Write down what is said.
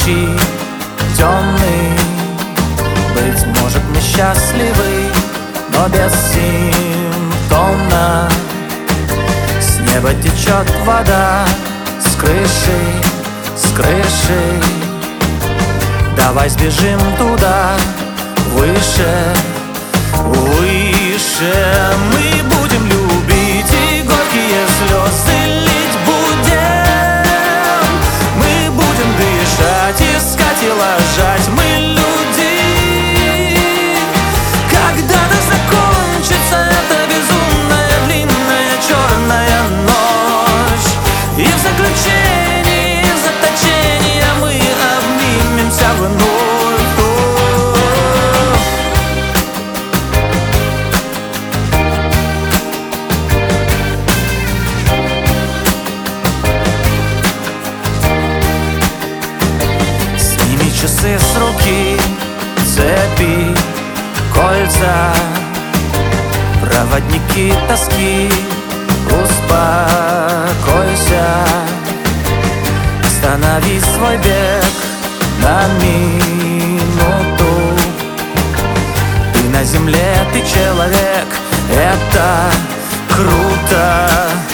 ночи темный. Быть может, мы счастливы, но бессимптомно. С неба течет вода, с крыши, с крыши. Давай сбежим туда, выше, выше. Мы будем любить и горькие слезы лить будем. Мы будем дышать, искать и ложать. Мы люди. Когда-то закончится эта безумная, длинная, черная ночь, и в заключении, в заточении мы обнимемся вновь. Часы с руки, цепи, кольца, проводники тоски. Успокойся, останови свой бег на минуту. Ты на земле, ты человек, это круто.